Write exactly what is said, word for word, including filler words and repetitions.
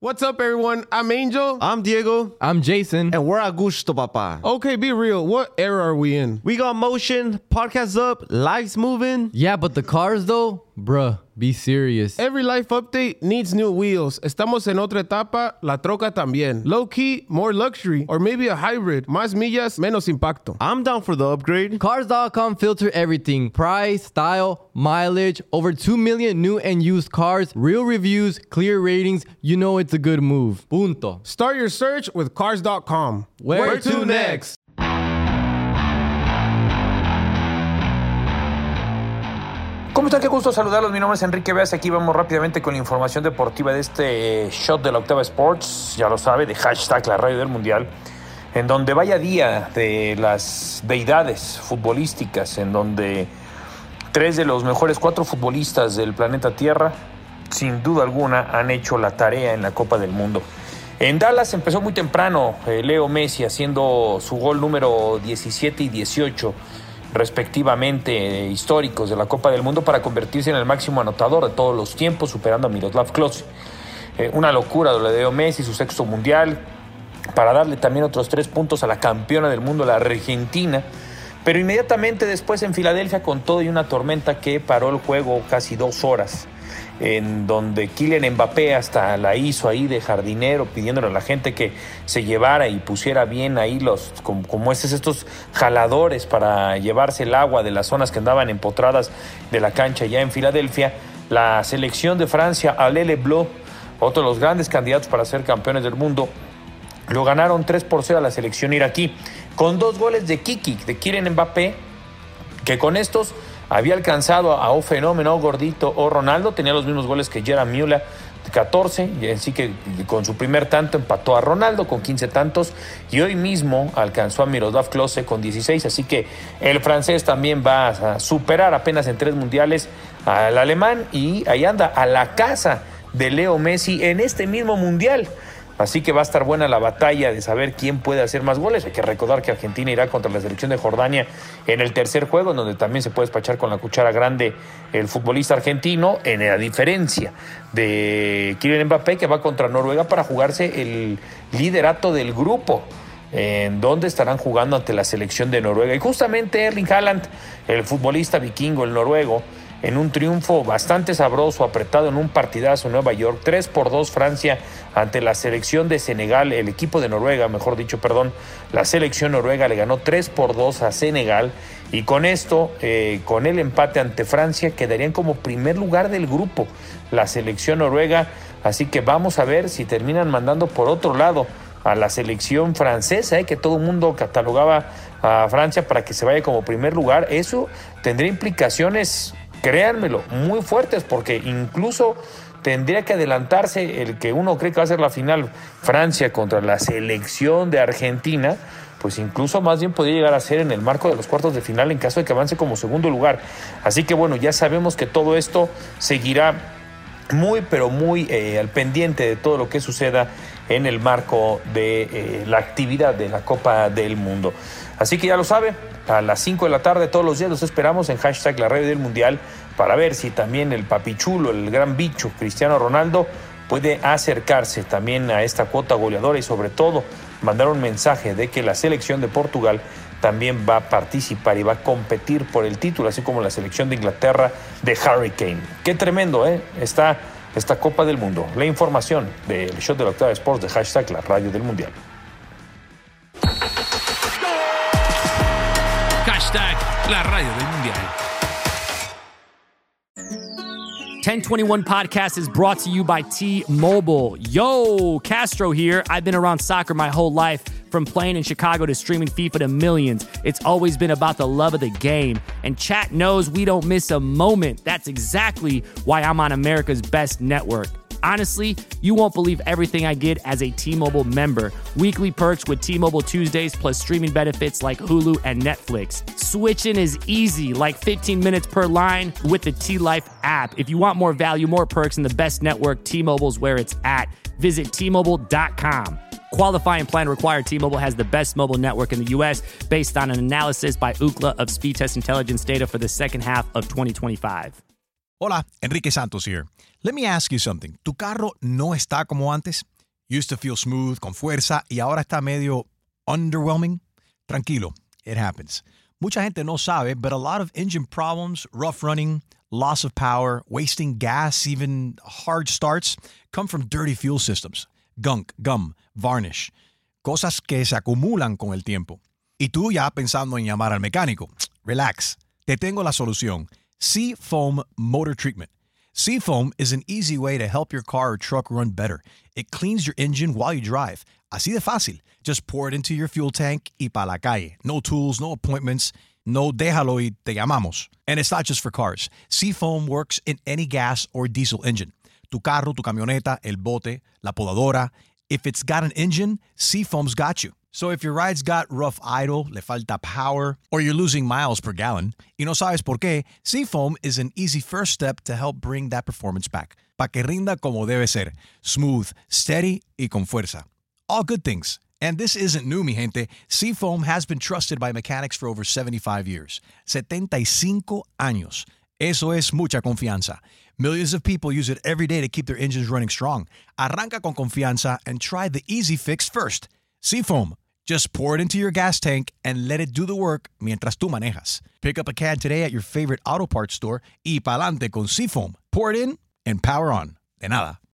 What's up, everyone? I'm Angel. I'm Diego. I'm Jason. And we're Augusto, papa. Okay, be real. What era are we in? We got motion, podcasts up, lives moving. Yeah, but the cars, though? Bruh, be serious. Every life update needs new wheels. Estamos en otra etapa, la troca también. Low key, more luxury, or maybe a hybrid. Más millas, menos impacto. I'm down for the upgrade. Cars dot com filter everything. Price, style, mileage, over two million new and used cars, real reviews, clear ratings. You know it's a good move. Punto. Start your search with cars dot com. Where, Where to, to next? ¿Cómo están? Qué gusto saludarlos. Mi nombre es Enrique Beas. Aquí vamos rápidamente con la información deportiva de este shot de la Octava Sports. Ya lo sabe, de hashtag la radio del mundial. En donde vaya día de las deidades futbolísticas. En donde tres de los mejores cuatro futbolistas del planeta Tierra, sin duda alguna, han hecho la tarea en la Copa del Mundo. En Dallas empezó muy temprano eh, Leo Messi haciendo su gol número diecisiete y dieciocho. Respectivamente, eh, históricos de la Copa del Mundo para convertirse en el máximo anotador de todos los tiempos, superando a Miroslav Klose. Eh, una locura lo de Leo Messi, su sexto mundial, para darle también otros tres puntos a la campeona del mundo, la Argentina. Pero inmediatamente después en Filadelfia, con todo y una tormenta que paró el juego casi dos horas, en donde Kylian Mbappé hasta la hizo ahí de jardinero, pidiéndole a la gente que se llevara y pusiera bien ahí los, como, como estos, estos jaladores para llevarse el agua de las zonas que andaban empotradas de la cancha ya en Filadelfia. La selección de Francia, Alele Bleu, otro de los grandes candidatos para ser campeones del mundo, lo ganaron tres por cero a la selección iraquí, con dos goles de Kiki, de Kylian Mbappé, que con estos había alcanzado a un fenómeno gordito o Ronaldo, tenía los mismos goles que Gerd Müller, catorce, y así que con su primer tanto empató a Ronaldo con quince tantos, y hoy mismo alcanzó a Miroslav Klose con dieciséis, así que el francés también va a superar apenas en tres mundiales al alemán, y ahí anda a la casa de Leo Messi en este mismo mundial. Así que va a estar buena la batalla de saber quién puede hacer más goles. Hay que recordar que Argentina irá contra la selección de Jordania en el tercer juego, en donde también se puede despachar con la cuchara grande el futbolista argentino, en la diferencia de Kylian Mbappé, que va contra Noruega para jugarse el liderato del grupo, en donde estarán jugando ante la selección de Noruega. Y justamente Erling Haaland, el futbolista vikingo, el noruego, en un triunfo bastante sabroso, apretado en un partidazo en Nueva York, tres por dos Francia ante la selección de Senegal, el equipo de Noruega, mejor dicho, perdón, la selección noruega le ganó tres por dos a Senegal, y con esto, eh, con el empate ante Francia, quedarían como primer lugar del grupo la selección noruega. Así que vamos a ver si terminan mandando por otro lado a la selección francesa, eh, que todo el mundo catalogaba a Francia para que se vaya como primer lugar. Eso tendría implicaciones, créanmelo, muy fuertes, porque incluso tendría que adelantarse el que uno cree que va a ser la final Francia contra la selección de Argentina, pues incluso más bien podría llegar a ser en el marco de los cuartos de final en caso de que avance como segundo lugar. Así que bueno, ya sabemos que todo esto seguirá muy pero muy eh, al pendiente de todo lo que suceda en el marco de eh, la actividad de la Copa del Mundo. Así que ya lo sabe, a las cinco de la tarde todos los días los esperamos en hashtag la radio del mundial para ver si también el papichulo, el gran bicho Cristiano Ronaldo puede acercarse también a esta cuota goleadora, y sobre todo mandar un mensaje de que la selección de Portugal también va a participar y va a competir por el título, así como la selección de Inglaterra de Harry Kane. Qué tremendo, ¿eh? Está esta Copa del Mundo. La información del show de la Octava Sports de hashtag la radio del mundial. Hashtag la radio del mundial. ten twenty-one Podcast is brought to you by T-Mobile. Yo, Castro here. I've been around soccer my whole life, from playing in Chicago to streaming FIFA to millions. It's always been about the love of the game. And chat knows we don't miss a moment. That's exactly why I'm on America's best network. Honestly, you won't believe everything I get as a T-Mobile member. Weekly perks with T-Mobile Tuesdays, plus streaming benefits like Hulu and Netflix. Switching is easy, like fifteen minutes per line with the T-Life app. If you want more value, more perks, and the best network, T-Mobile's where it's at. Visit T Mobile dot com. Qualifying plan required. T-Mobile has the best mobile network in the U S based on an analysis by Ookla of speed test intelligence data for the second half of twenty twenty-five. Hola, Enrique Santos here. Let me ask you something. ¿Tu carro no está como antes? Used to feel smooth, con fuerza, y ahora está medio underwhelming? Tranquilo, it happens. Mucha gente no sabe, but a lot of engine problems, rough running, loss of power, wasting gas, even hard starts, come from dirty fuel systems. Gunk, gum, varnish. Cosas que se acumulan con el tiempo. Y tú ya pensando en llamar al mecánico. Relax. Te tengo la solución. Seafoam Motor Treatment. Seafoam is an easy way to help your car or truck run better. It cleans your engine while you drive. Así de fácil. Just pour it into your fuel tank y pa' la calle. No tools, no appointments. No déjalo y te llamamos. And it's not just for cars. Seafoam works in any gas or diesel engine. Tu carro, tu camioneta, el bote, la podadora. If it's got an engine, Seafoam's got you. So if your ride's got rough idle, le falta power, or you're losing miles per gallon, y no sabes por qué, Seafoam is an easy first step to help bring that performance back. Pa' que rinda como debe ser. Smooth, steady, y con fuerza. All good things. And this isn't new, mi gente. Seafoam has been trusted by mechanics for over seventy-five years. setenta y cinco años. Eso es mucha confianza. Millions of people use it every day to keep their engines running strong. Arranca con confianza and try the easy fix first. Seafoam. Just pour it into your gas tank and let it do the work mientras tú manejas. Pick up a can today at your favorite auto parts store y pa'lante con Seafoam. Pour it in and power on. De nada.